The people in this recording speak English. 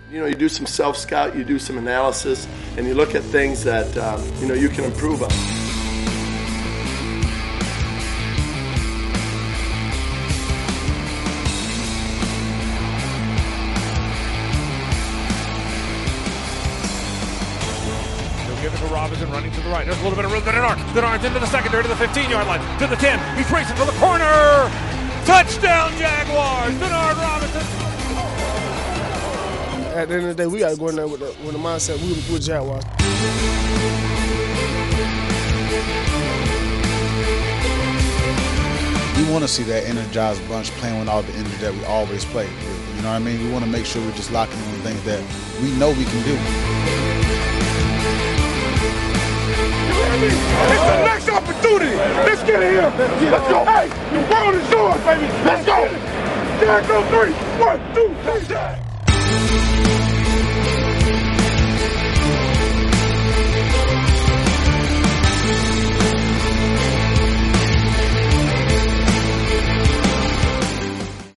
You do some self-scout, you do some analysis, and you look at things that you can improve on. Give it to Robinson, running to the right. There's a little bit of room. Denard's into the secondary to the 15-yard line, to the 10. He's racing for the corner. Touchdown, Jaguars. Denard Robinson. At the end of the day, we got to go in there with the mindset we're Jaguars. We want to see that energized bunch playing with all the energy that we always play with. You know what I mean? We want to make sure we're just locking in on things that we know we can do. It's the next opportunity. Let's get it here. Let's go. Hey, the world is yours, baby. Let's go. Jack, go 3. 1, 2, 3, Jack.